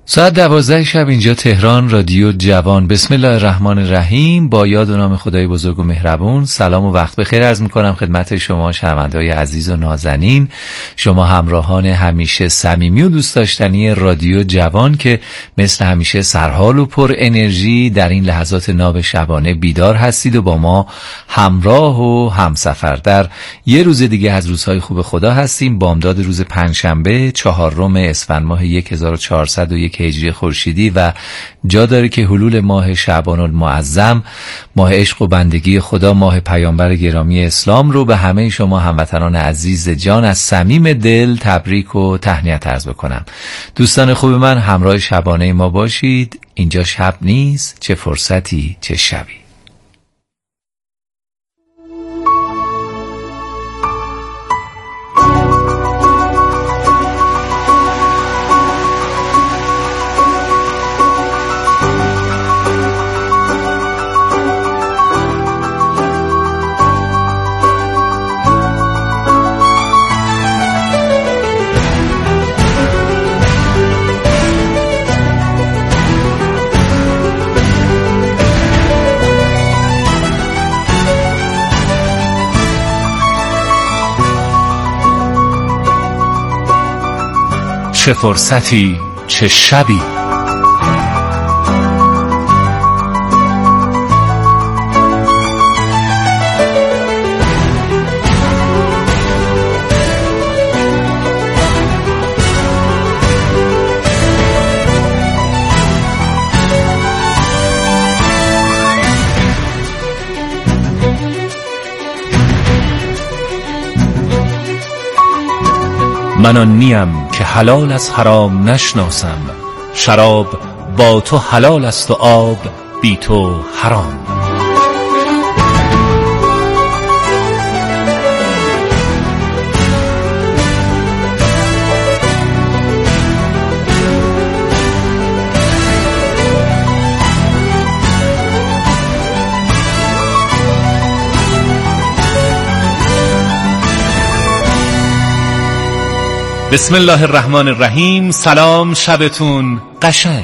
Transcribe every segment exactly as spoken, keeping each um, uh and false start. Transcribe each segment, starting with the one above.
ساعت دوازده شب اینجا تهران، رادیو جوان. بسم الله الرحمن الرحیم. با یاد و نام خدای بزرگ و مهربون. سلام و وقت بخیر عرض میکنم خدمت شما شنونده‌های عزیز و نازنین، شما همراهان همیشه صمیمی و دوست داشتنی رادیو جوان که مثل همیشه سرحال و پر انرژی در این لحظات ناب شبانه بیدار هستید و با ما همراه و همسفر در یه روز دیگه از روزهای خوب خدا هستیم. بامداد روز پنجشنبه چهارم اسفند ماه هزار و چهارصد و یک هجری خورشیدی و جا داره که حلول ماه شعبان المعظم، ماه عشق و بندگی خدا، ماه پیامبر گرامی اسلام رو به همه شما هموطنان عزیز جان از صمیم دل تبریک و تهنیت عرض بکنم. دوستان خوب من، همراه شبانه ما باشید. اینجا شب نیست، چه فرصتی چه شبی. چه فرصتی چه شبی. من آن نیم که حلال از حرام نشناسم، شراب با تو حلال است و آب بی تو حرام. بسم الله الرحمن الرحیم. سلام، شبتون قشنگ.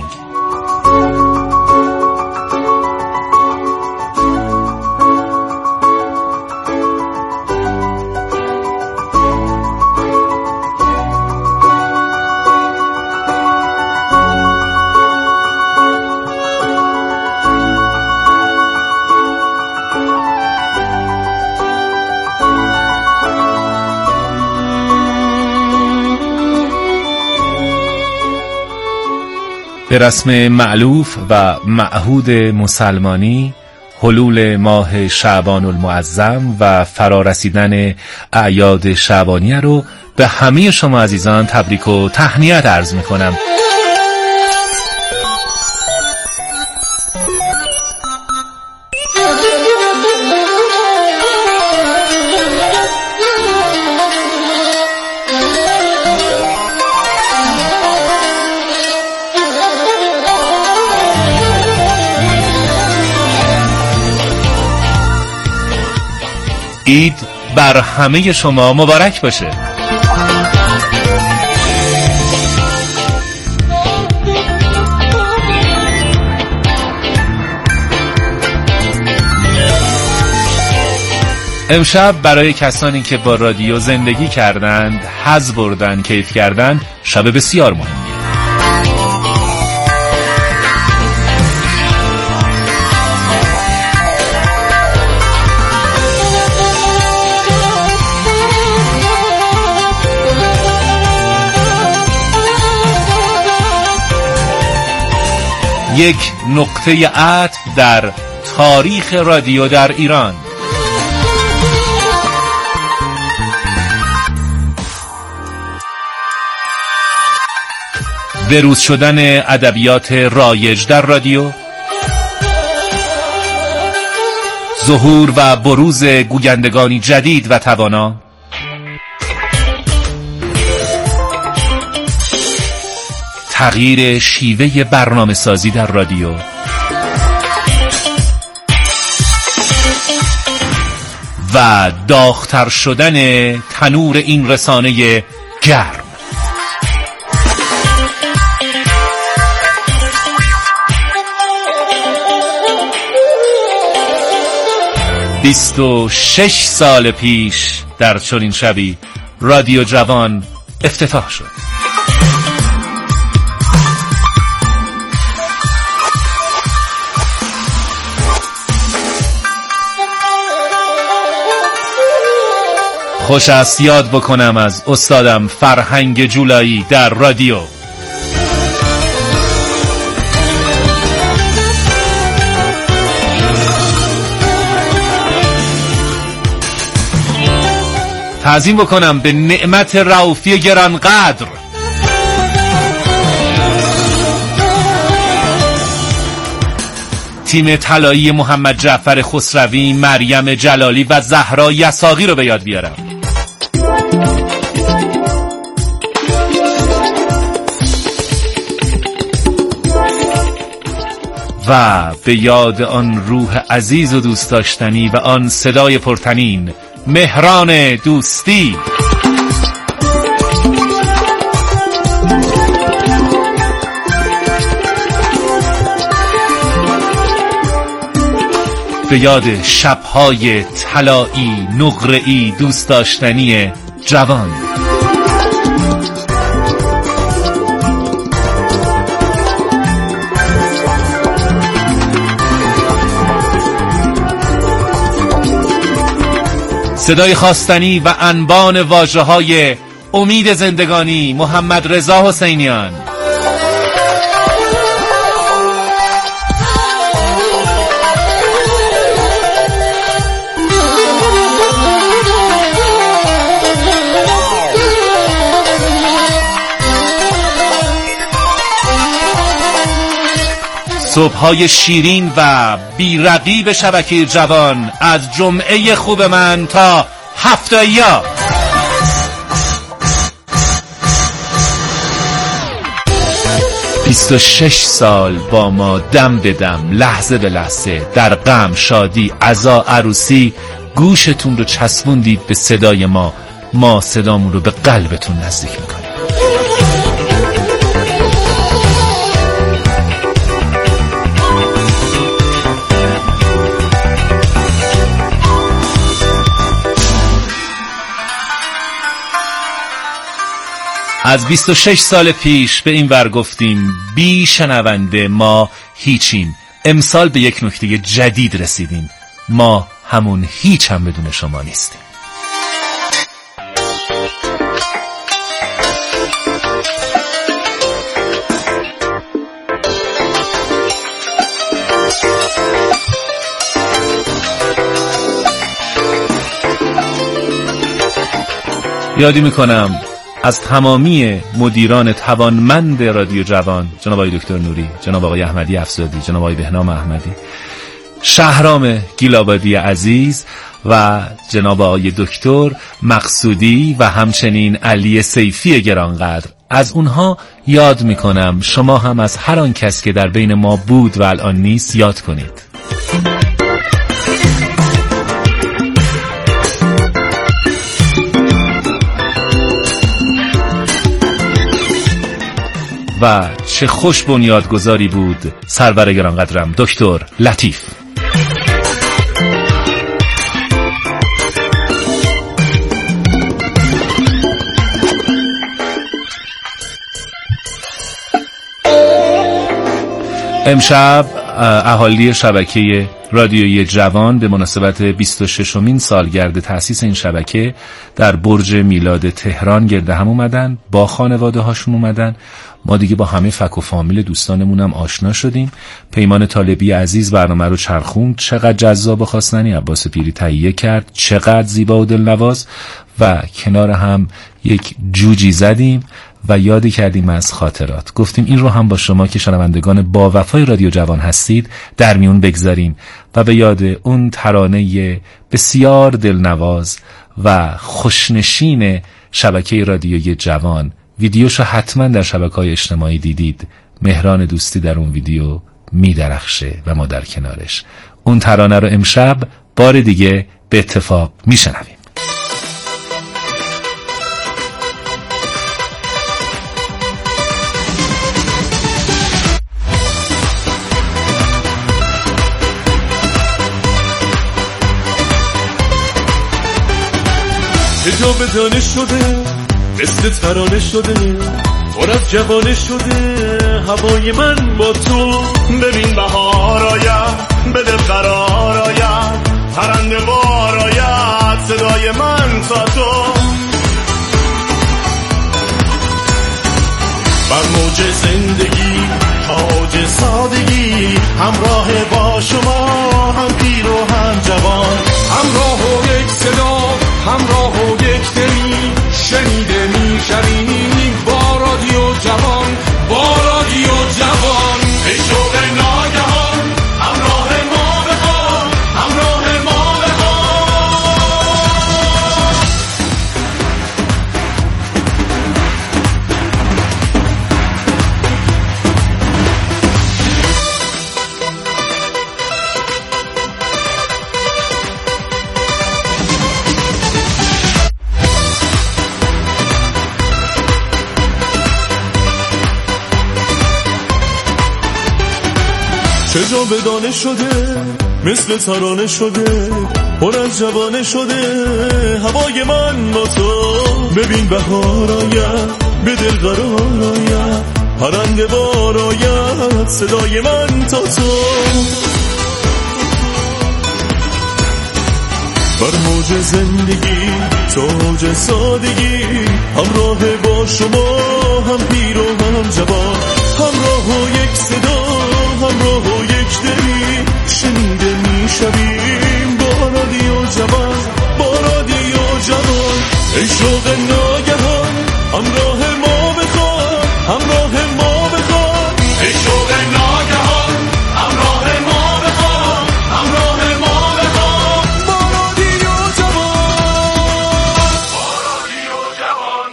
به رسم مألوف و معهود مسلمانی، حلول ماه شعبان المعظم و فرارسیدن اعیاد شعبانیه رو به همه شما عزیزان تبریک و تهنیت عرض میکنم. عید بر همه شما مبارک باشه. امشب برای کسانی که با رادیو زندگی کردند، حظ بردن، کیف کردند، شب بسیار مهمی. یک نقطه عطف در تاریخ رادیو در ایران. بروز شدن ادبیات رایج در رادیو، ظهور و بروز گویندگانی جدید و توانا، تغییر شیوه برنامه سازی در رادیو، و داغ‌تر شدن تنور این رسانه گرم. بیست و شش سال پیش در چنین شبی رادیو جوان افتتاح شد. خوش است یاد بکنم از استادم فرهنگ جولایی در رادیو. تعظیم بکنم به نعمت رؤوفی گرانقدر، تیم طلایی محمد جعفر خسروی، مریم جلالی و زهرا یساقی رو به یاد بیارم. و به یاد آن روح عزیز و دوست داشتنی و آن صدای پرطنین مهران دوستی. به یاد شب‌های طلایی نقره‌ای دوست داشتنی جوان. صدای خواستنی و انبان واژه‌های امید زندگانی محمد رضا حسینیان. صبح‌های شیرین و بی‌رقیب شبکه جوان، از جمعه خوب من تا هفته‌یا. بیست و شش سال با ما دم به دم، لحظه به لحظه، در غم، شادی، عزا، عروسی گوشتون رو چسبوندید به صدای ما. ما صدامون رو به قلبتون نزدیک میکنیم. از بیست و شش سال پیش به این ور گفتیم بی شنونده ما هیچیم. امسال به یک نکته جدید رسیدیم، ما همون هیچ هم بدون شما نیستیم. یادی میکنم از تمامی مدیران توانمند رادیو جوان، جناب آقای دکتر نوری، جناب آقای احمدی افزادی، جناب آقای بهنام احمدی، شهرام گیلابادی عزیز و جناب آقای دکتر مقصودی و همچنین علی سیفی گرانقدر، از اونها یاد میکنم شما هم از هر آن کس که در بین ما بود و الان نیست یاد کنید. و چه خوش بنیادگذاری بود سرور گرانقدرم دکتر لطیف. امشب اهالی شبکه رادیویی جوان به مناسبت بیست و ششمین سالگرد تأسیس این شبکه در برج میلاد تهران گرد هم اومدن، با خانواده هاشون اومدن. ما دیگه با همه فک و فامیل دوستانمون هم آشنا شدیم. پیمان طالبی عزیز برنامه رو چرخوند، چقدر جذاب و خواستنی عباس پیری تهیه کرد، چقدر زیبا و دلنواز، و کنار هم یک جوجی زدیم و یادی کردیم از خاطرات. گفتیم این رو هم با شما که شنوندگان با وفای رادیو جوان هستید در میون بگذاریم و به یاد اون ترانه بسیار دلنواز و خوشنشین شبکه رادیوی جوان. ویدیوشو حتما در شبکه‌های اجتماعی دیدید. مهران دوستی در اون ویدیو میدرخشه و ما در کنارش. اون ترانه رو امشب بار دیگه به اتفاق میشنویم. جا به دانه شده مثل ترانه شده پر از جوانه شده هوای من با تو. ببین بهار آید بده قرار آید پرنده بار آید صدای من تا تو. بر موج زندگی تاج سادگی همراه با شما هم پیر و هم جوان همراه و یک صدا همراه و یک دلی شنیده میشویم با رادیو جوان با رادیو جوان. ای شوق ناگهان همراه ما بخوان همراه ما بخوان. چه جا به دانه شده مثل ترانه شده پر از جوانه شده هوای من با تو. ببین بهار آید به دل قرار آید پرنده بار آید صدای من تا تو. بر موج زندگی تاج سادگی همراه با شما هم پیر و هم جوان همراه و یک صدا همراه و یک دلی شنیده میشویم با رادیو جوان با رادیو جوان. ای شوق ناگهان همراه ما بخوان همراه ما بخوان. ای شوق ناگهان همراه ما بخوان همراه ما بخوان با رادیو جوان با رادیو جوان.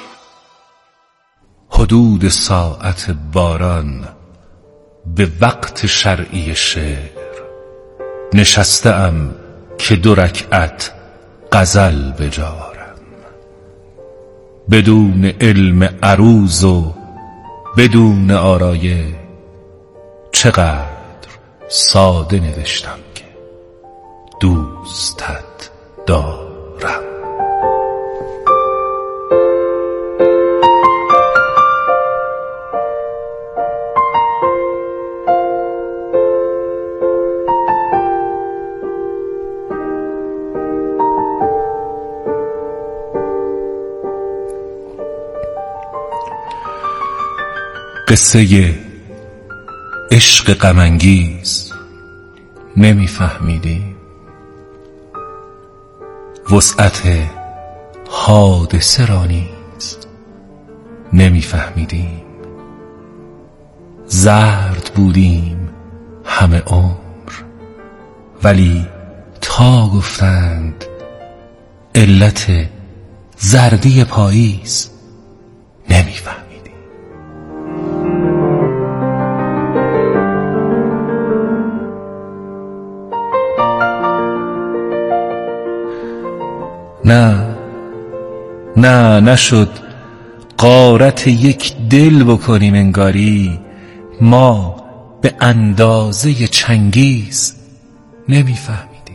حدود ساعت باران به وقت شرعی شعر نشستم که دو رکعت غزل بجارم بدون علم عروض و بدون آرایه. چقدر ساده نوشتم که دوستت دارم. قصه عشق غم انگیز نمیفهمیدیم وسعت حادثه را نیز نمیفهمیدیم. زرد بودیم همه عمر ولی تا گفتند علت زردی پاییز نمیفهمیدیم. نه نه نشد غارت یک دل بکنیم انگاری ما به اندازه چنگیز نمیفهمیدیم.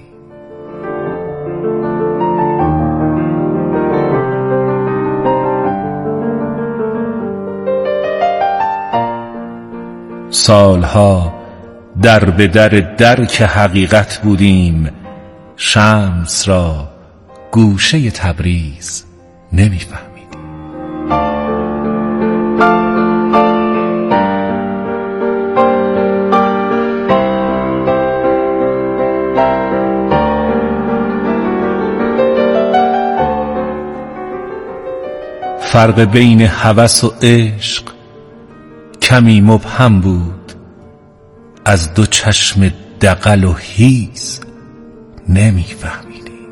سالها در به در درک حقیقت بودیم شمس را گوشه تبریز نمیفهمیدیم. فرق بین هوس و عشق کمی مبهم بود از دو چشم دغل و هیز نمیفهمیدیم.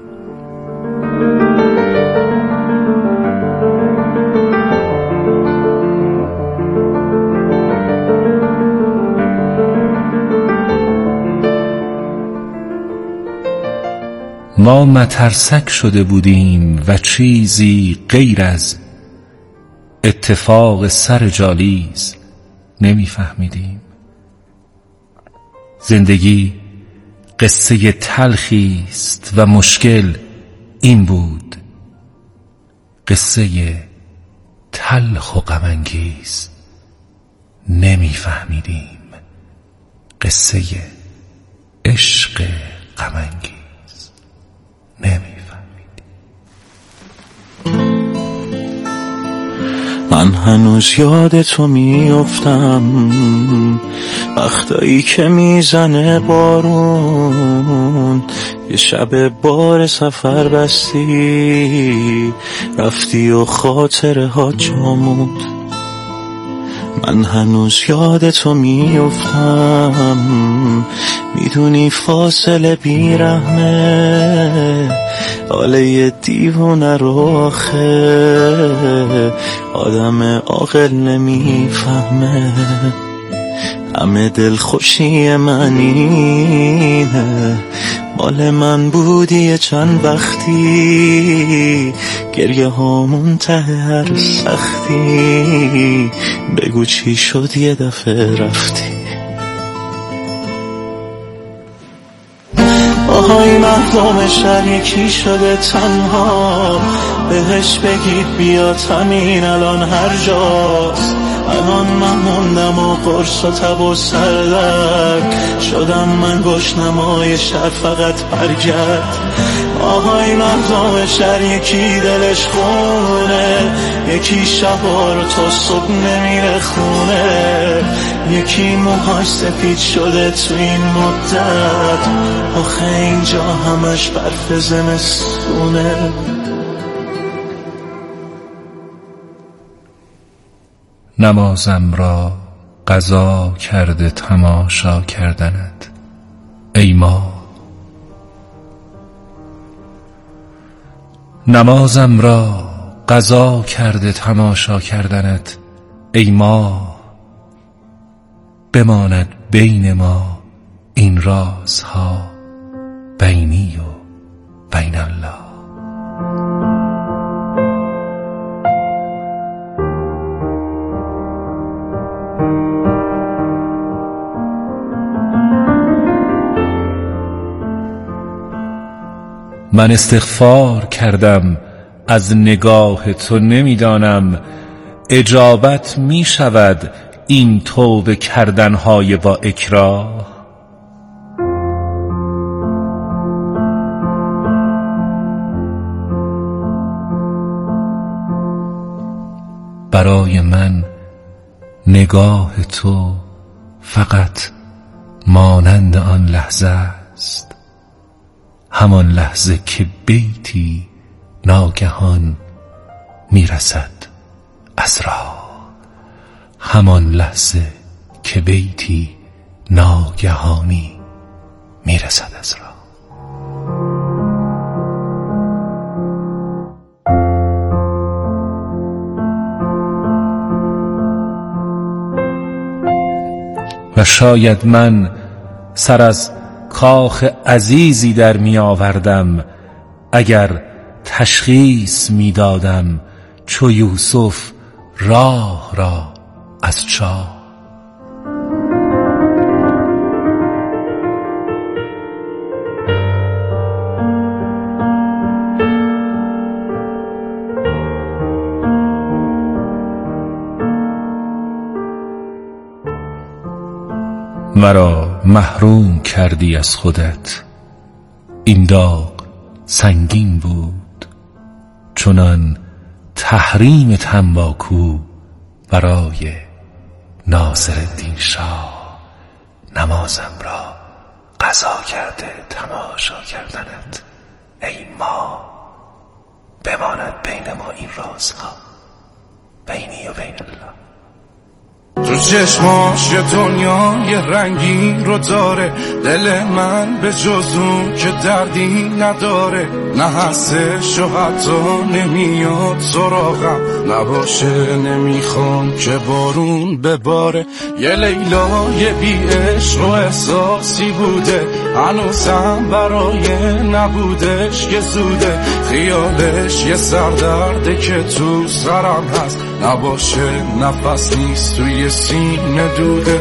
ما مترسک شده بودیم و چیزی غیر از اتفاق سر جالیز نمیفهمیدیم. زندگی قصه تلخی است و مشکل این بود قصه تلخ و غم‌انگیز نمیفهمیدیم، قصه عشق غم‌انگیز نمیفهمیدیم. من هنوز یاد تو میافتم، وقتایی که میزنه بارون، یه شب بار سفر بستی رفتی و خاطره ها جامود. من هنوز یاد تو میافتم، میدونی فاصله بیرحمه، حاله دیوونه رو آخه آدم عاقل نمیفهمه. همه دل خوشی من اینه، مال من بودی چند وقتی، گریه هامون ته هر سختی، بگو چی شد یه دفعه رفتی. آهای مردم شهر یکی شده تنها، بهش بگید بیاد همین الان هر جاست. الان من موندم و قرص و تب و سردرد شدم، من گشنمای شهر فقط برگرد. آهای مردم شهر یکی دلش خونه، یکی شبا رو تا صبح نمیره خونه، یکی موهاش سفید شده تو این مدت، آخه اینجا همش برف زمستونه. نمازم را قضا کرده تماشا کردنت ای ما، نمازم را قضا کرده تماشا کردنت ای ما، بماند بین ما این رازها بینی و بین الله. من استغفار کردم از نگاه تو، نمیدانم اجابت می شود این توبه کردنهای با اکراه. برای من نگاه تو فقط مانند آن لحظه است، همان لحظه که بیتی ناگهان میرسد از راه، همان لحظه که بیتی ناگهانی میرسد از راه. و شاید من سر از کاخ عزیزی در می آوردم، اگر تشخیص می دادم چو یوسف راه را از چاه. مرا محروم کردی از خودت، این داغ سنگین بود چنان تحریم تنباکو برای ناصرالدین شاه. نمازم را قضا کرده تماشا کردنت ای ما، بماند بین ما این رازها بینی و بین الله. تو چشماش یه دنیا یه رنگی رو داره، دل من به جز اون که دردی نداره، نه هستش و حتی نمیاد سراغم نباشه، نمیخوام که بارون بباره. یه لیلا یه بی عشق و احساسی بوده، هنوزم برای نبودش که زوده، خیالش یه سردرده که تو سرم هست، نباشه نفس نیست توی سینه دوده.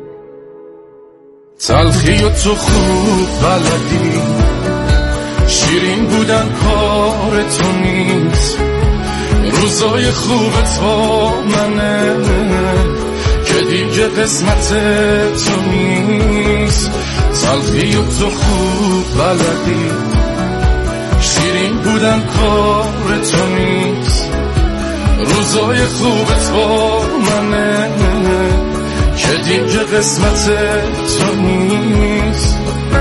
تلخی و تو خوب بلدی، شیرین بودن کار تو نیست، روزای خوبت با منه که دیگه قسمت تو نیست. تلخی و تو خوب بلدی، شیرین بودن کار تو نیست، روزای خوبت با منه که دیگه قسمت تو نیست.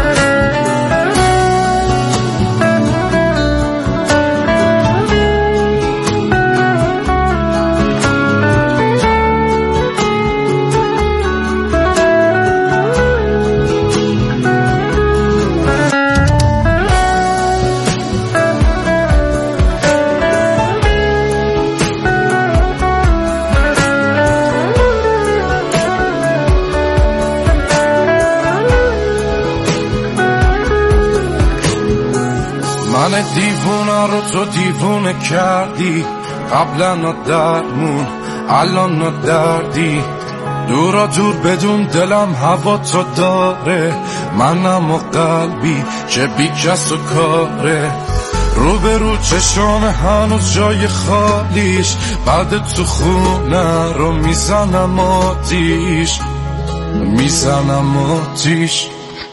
من دیوونه رو تو دیوونه کردی، قبلا نا درمون الان نا دردی. دورا دور بدون دلم هوا تو داره، منم و قلبی که بی کس و کاره. رو به رو چشام هنوز جای خالیش، بعد تو خونه رو میزنم آتیش، میزنم آتیش.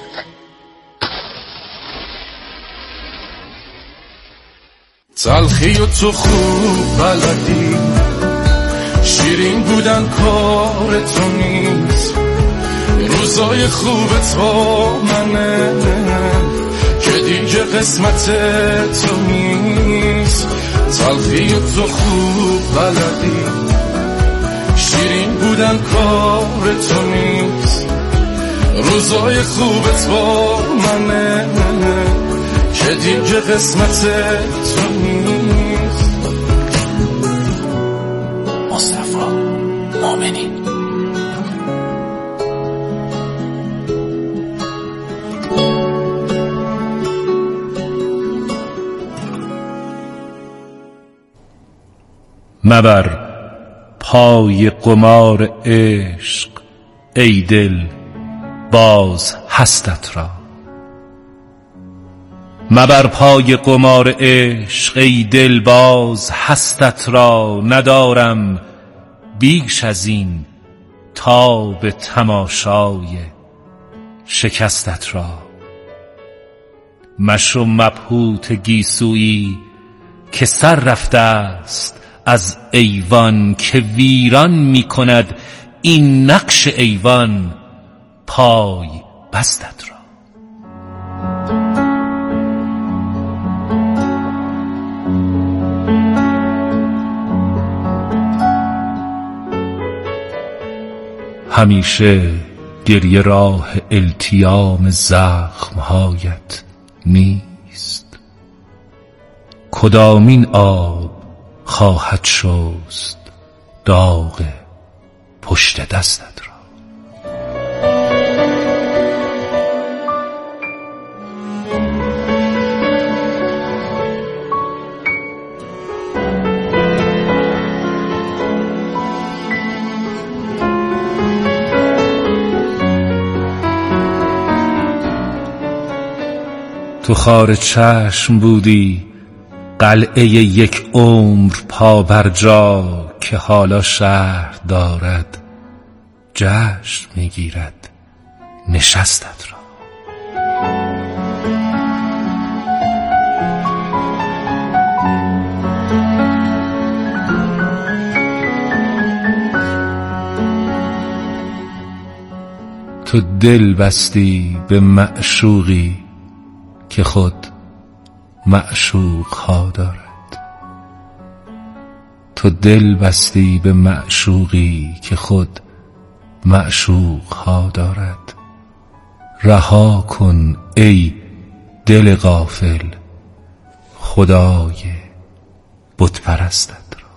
تلخی و تو خوب بلدی، شیرین بودن کار تو نیست، روزای خوبت با منه که دیگه قسمت تو نیست. تلخی و تو خوب بلدی، شیرین بودن کار تو نیست، روزای خوبت با منه که دیگه قسمت تو نیست. مصطفی مؤمنی. مبر پای قمار عشق ای دل باز هستت را، مبر پای قمار عشق ای دل باز هستت را. ندارم بیش از این تاب تماشای شکستت را. مشو مبهوت گیسویی که سر رفته است از ایوان، که ویران می کند این نقش ایوان پای بستت را. همیشه گریه راه التیام زخمهایت نیست، کدامین آب خواهد شست داغ پشت دستت را. تو خار چشم بودی قلعه یک عمر پا بر جا، که حالا شهر دارد جشن میگیرد نشستت را. تو دل بستی به معشوقی که خود معشوق ها دارد، تو دل بستی به معشوقی که خود معشوق ها دارد. رها کن ای دل غافل خدای بت پرستت را.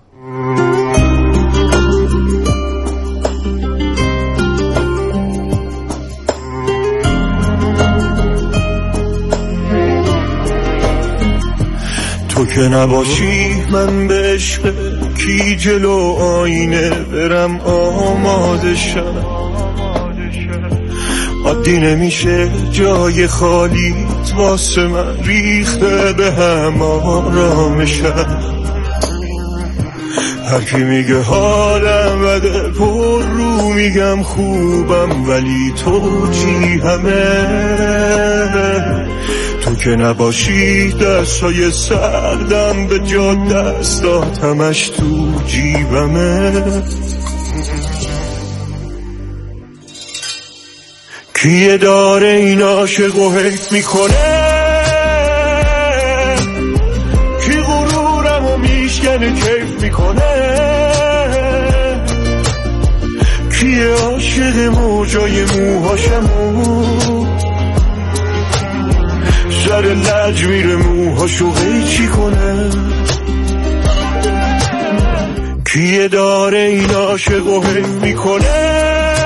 تو که نباشی من به عشق کی جلو آینه برم آماده شم. عادی نمیشه جای خالیت واسه من ریخته به هم آرامشم. هر کی میگه حالم بده پر رو میگم خوبم، ولی تو چی همه تو که نباشی دستای سردم به جا دستات همش تو جیبمه. کیه داره این عاشق و حیف میکنه، کی غرورم و میشکنه کیف میکنه، کیه عاشق موجای موهاشمو سر لج میره موهاشو قیچی کنه. کیه داره این عاشق و حیف میکنه،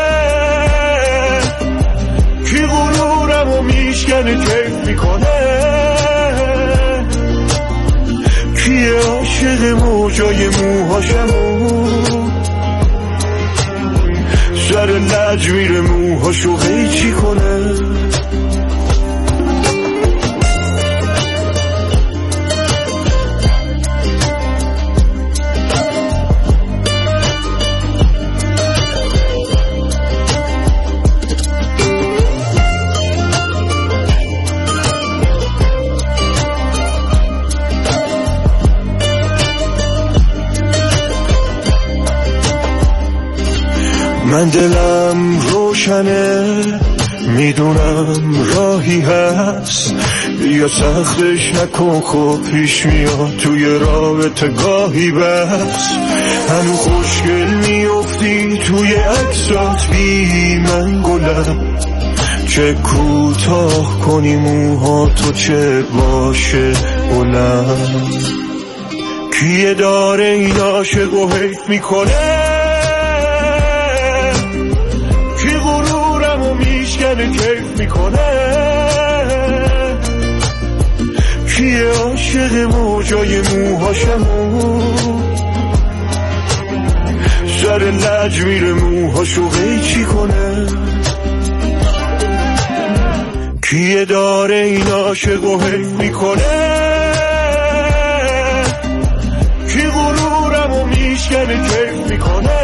کی غرورم و میشکنه کیف میکنه، کیه عاشق موجای موهاشمو سر لج میره موهاشو قیچی کنه. من دلم روشنه میدونم راهی هست، بیا سختش نکن خب پیش میاد توی رابطه گاهی بس. هنو خوشگل میافتی توی عکسات بی من گلم، چه کوتاه کنی موها تو چه باشه بلند. کیه داره این عاشق و حیف میکنه، کیف میکنه، کیه عاشق موجای موهاشمو سر لج میره موهاشو قیچی کنه. کیه داره این عاشق و حیف میکنه، کی غرورم و میشکنه کیف میکنه،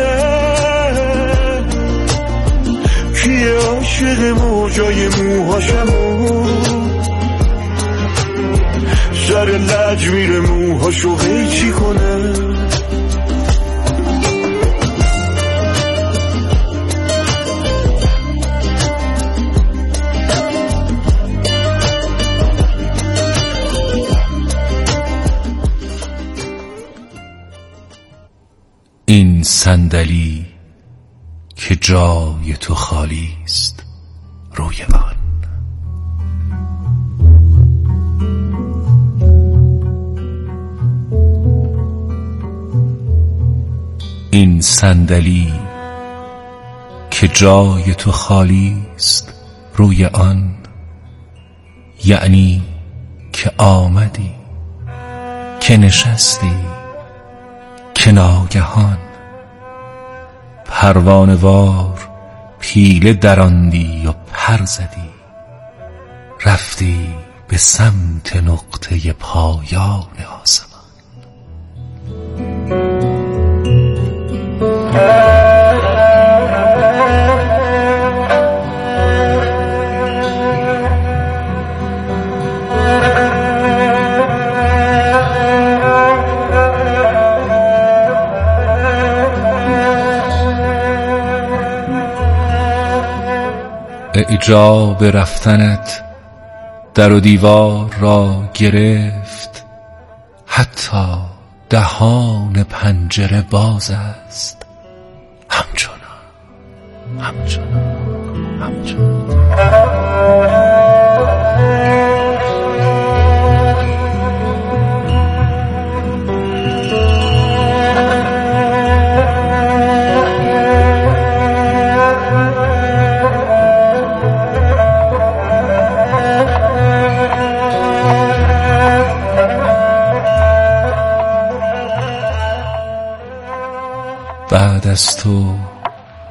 کیه عاشق موجای موهاشمو سر لج میره موهاشو قیچی کنه. این صندلی که جای تو خالی است روی آن. این صندلی که جای تو خالی است روی آن، یعنی که آمدی، که نشستی، که ناگهان پروانه‌وار پیله دراندی و پر زدی، رفتی به سمت نقطه پایان آسمان. اعجاب رفتنت در و دیوار را گرفت، حتی دهان پنجره باز است، همچنان همچنان همچنان. بعد از تو